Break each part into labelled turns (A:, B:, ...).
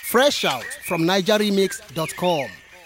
A: Fresh out from NigerRemix.com.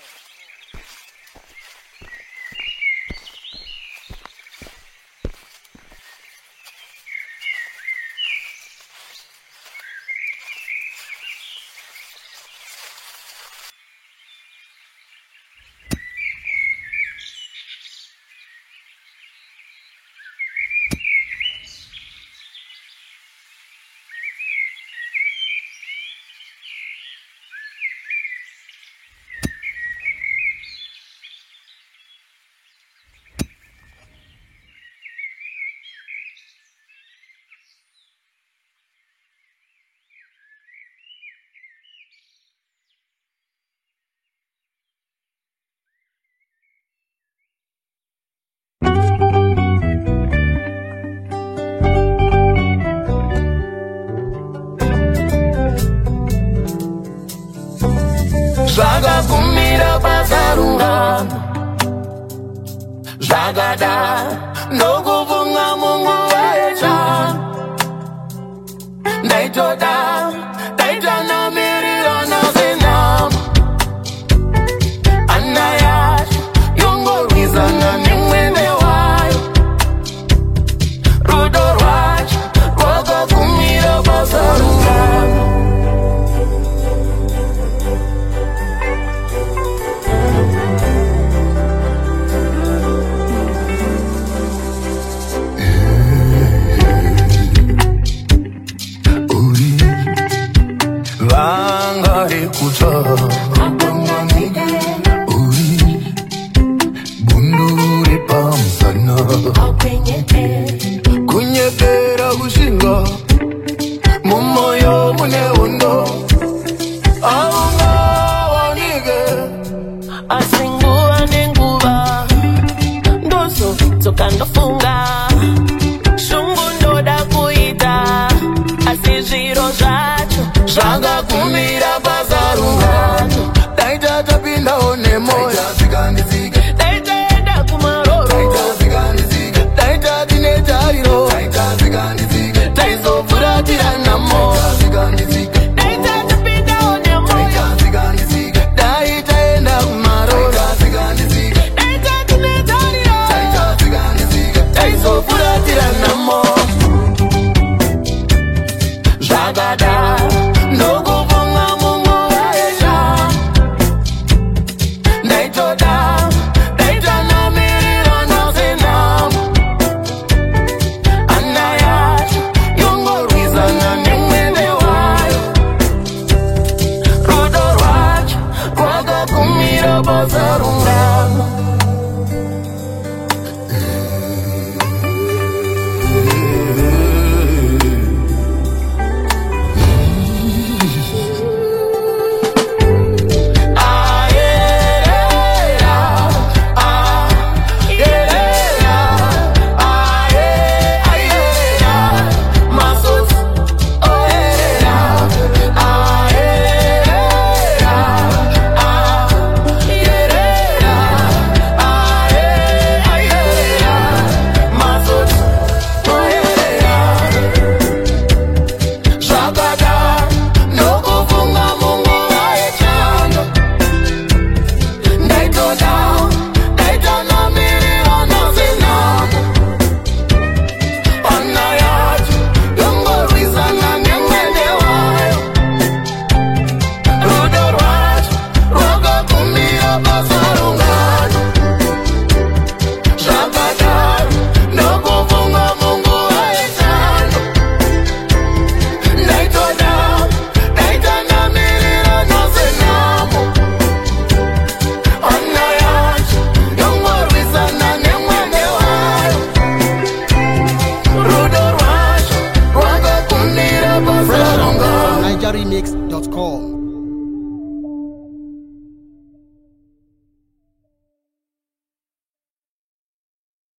B: Zvakakumira pasarungano zvakada ndokubvunga munguva yechando ndaitoda ndaitanamirira nasenamo ana yacho yongorwisana nemwene wayo rudo rwacho rwakakumira pasarungano. Kunyekera kushinga mumoyo mune undo aungawanike
C: asinguva nenguva ndoso tsoka ndofunga shungu ndoda kuita asi zviro zvacho
B: zvakakumira pasarungano daita tapindawo nemoyo daitaenda kumaroro daita tine tariro taizofuratira namo daita tapindawo nemoyo daitaenda kumaroro daita tine tariro taizofuratira namo zvakada ndokubvunga munguva yechando ndaitoda ndaitanamirira nasenamo ana yacho yongorwisana nemwene wayo rudo rwacho rwakakumira pasarungano.
A: NigerRemix.com.